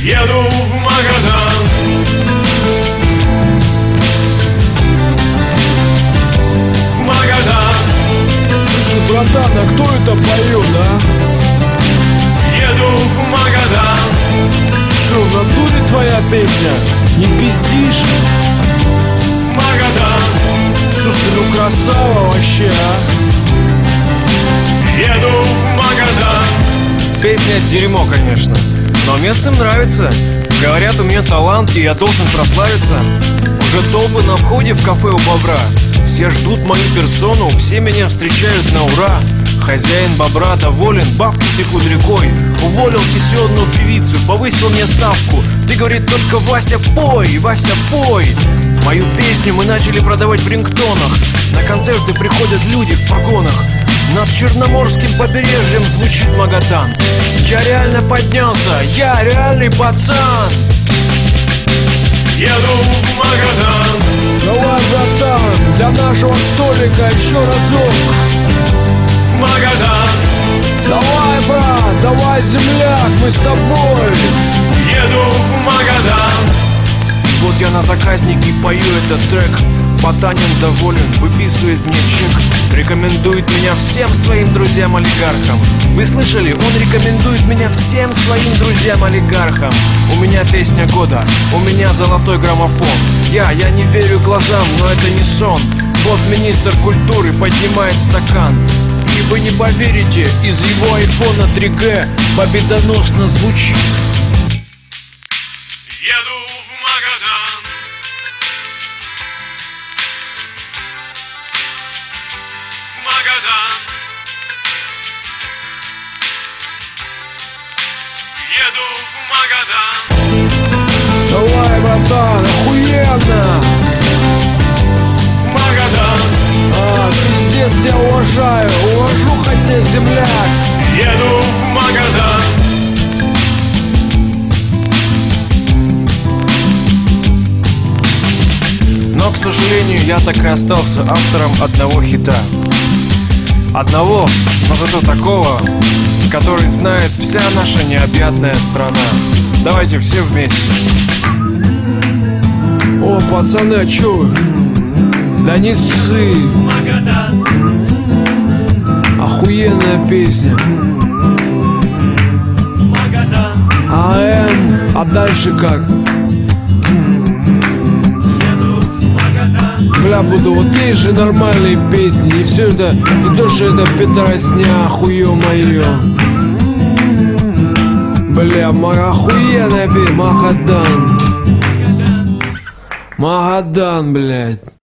Еду в Магадан. В Магадан. Слушай, братан, а кто это поет, а? Еду в Магадан. Шо, в натуре твоя песня? Не пиздишь? В Магадан. Слушай, ну красава вообще, а? Еду в Магадан. Песня дерьмо, конечно, но местным нравится. Говорят, у меня талант, и я должен прославиться. Уже толпы на входе в кафе у Бобра. Все ждут мою персону, все меня встречают на ура. Хозяин Бобра доволен, бабки текут рекой. Уволил сессионную певицу, повысил мне ставку. Ты, говорит, только Вася пой, Вася пой. Мою песню мы начали продавать в рингтонах. На концерты приходят люди в погонах. Над Черноморским побережьем звучит Магадан. Я реально поднялся, я реальный пацан. Еду в Магадан. Давай, братан, для нашего столика еще разок. В Магадан. Давай, брат, давай, земляк, мы с тобой. Еду в Магадан. Вот я на заказнике пою этот трек. Потанин доволен, выписывает мне чек. Рекомендует меня всем своим друзьям-олигархам. Вы слышали? Он рекомендует меня всем своим друзьям-олигархам. У меня песня года, у меня золотой граммофон. Я не верю глазам, но это не сон. Вот министр культуры поднимает стакан. И вы не поверите, из его айфона 3G победоносно звучит. Еду в Магадан. В Магадан. Еду в Магадан. Давай, братан, охуенно. В Магадан. Пиздец, тебя уважаю, уважу хотя, земляк. Еду в Магадан. Но, к сожалению, я так и остался автором одного хита. Одного, но зато такого, который знает вся наша необъятная страна. Давайте все вместе. О, пацаны, а чё вы? Да не ссы. Магадан. Охуенная песня. Магадан. А дальше как? Бля, буду, вот есть же нормальные песни. И все это, не то, что это пидоросня, хуё моё. Бля, охуенная песня. Магадан. Магадан, блядь.